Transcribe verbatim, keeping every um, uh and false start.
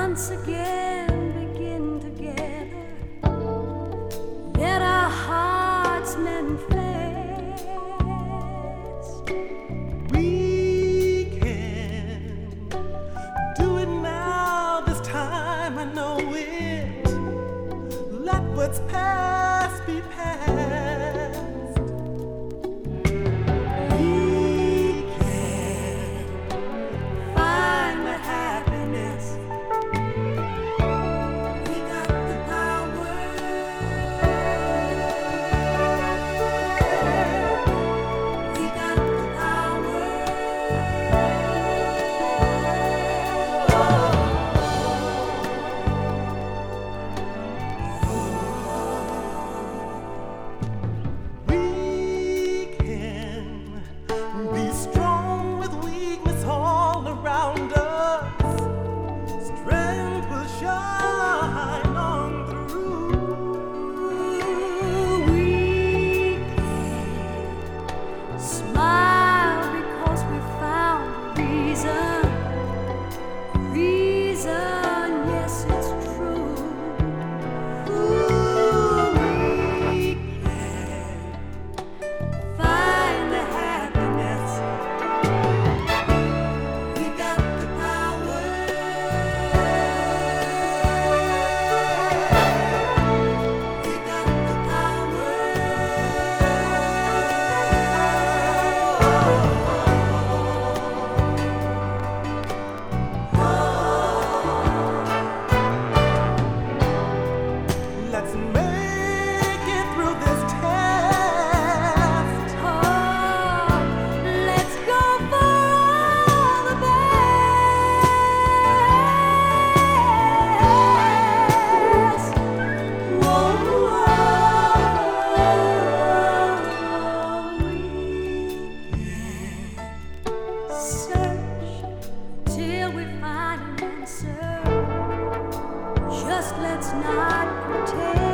once again begin together. Let our hearts manifest. We can do it now, this time I know it. Let what's past be past. We can find the happiness. We got the power. We got the power. We can be strong with weakness all around us. Strength will shine on through. We can smile because we found a reason. Reason, yes, it's true. Ooh, we can find the happiness. We got the power. We got the power. Let's make it through this test. Oh, let's go for all the best. Whoa, whoa, we can search till we find an answer. Just let's not pretend.